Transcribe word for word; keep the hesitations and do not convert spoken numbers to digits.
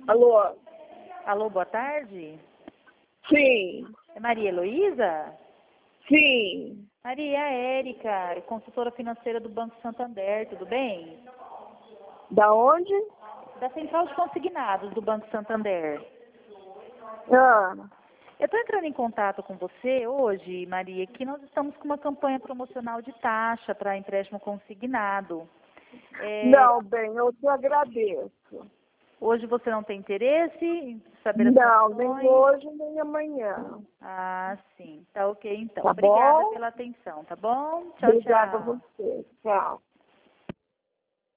Alô? Alô, boa tarde. Sim, É Maria Heloísa? sim. Maria, é a Érica, consultora financeira do Banco Santander, tudo bem? Da onde? Da Central de Consignados do Banco Santander. Ah, Eu estou entrando em contato com você hoje, Maria, que nós estamos com uma campanha promocional de taxa para empréstimo consignado. É, não, bem, eu te agradeço. hoje você não tem interesse em saber as Não, nem condições? hoje, nem amanhã. Ah, sim. Tá ok, então. Tá Obrigada bom? pela atenção, tá bom? Tchau, Obrigada a tchau. você. Tchau.